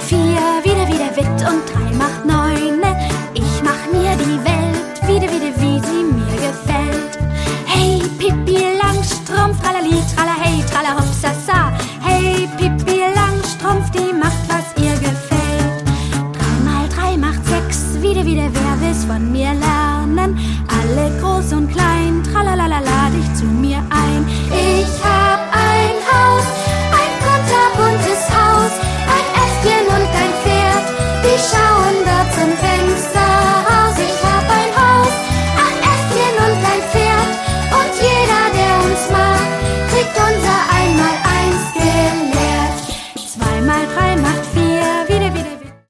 4, wieder, Witt und 3 macht 9. Ich mach mir die Welt wieder, wie sie mir gefällt. Hey, Pippi Langstrumpf, tralali, trala, hey, trala, hopsasa. Hey, Pippi Langstrumpf, die macht, was ihr gefällt. 3 mal 3 macht 6, wieder, wer will's von mir lernen? Alle groß und klein, tralalala, lad ich zu mir ein. Ich hab ein Haus, ein kunterbuntes Haus, ein Äffchen und ein